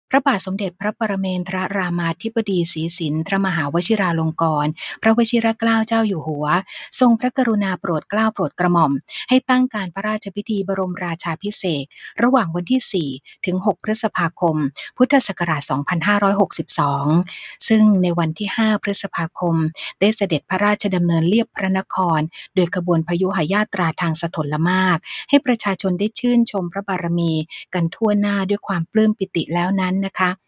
พระบาทสมเด็จพระปรเมนทรรามาธิบดีศรีสินทรมหาวชิราลงกรณ์พระวชิรเกล้าเจ้าอยู่หัวทรงพระกรุณาโปรดเกล้าโปรดกระหม่อมให้ตั้งการพระราชพิธีบรมราชาภิเษกระหว่างวันที่ 4 ถึง 6 พฤษภาคม พุทธศักราช 2562 ซึ่งในวันที่ 5 พฤษภาคมได้เสด็จพระราชดำเนินเลียบพระนครโดยขบวนพยุหญาตราทางสถลมากให้ประชาชนได้ชื่นชมพระบารมีกันทั่วหน้าด้วยความปลื้มปิติแล้วนั้นนะคะ